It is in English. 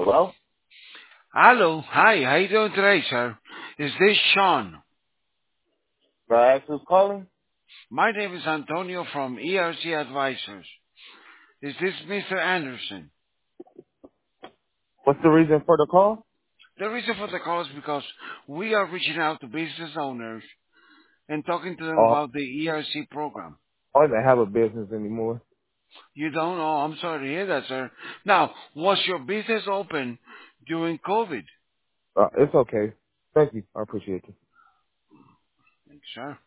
Hello? Hello. Hi. How you doing today, sir? Is this Sean? May I ask who's calling? My name is Antonio from ERC Advisors. Is this Mr. Anderson? What's the reason for the call? The reason for the call is because we are reaching out to business owners and talking to them Oh, about the ERC program. I don't have a business anymore. You don't know? I'm sorry to hear that, sir. Now, was your business open during COVID? It's okay. Thank you. I appreciate you. Thanks, sir.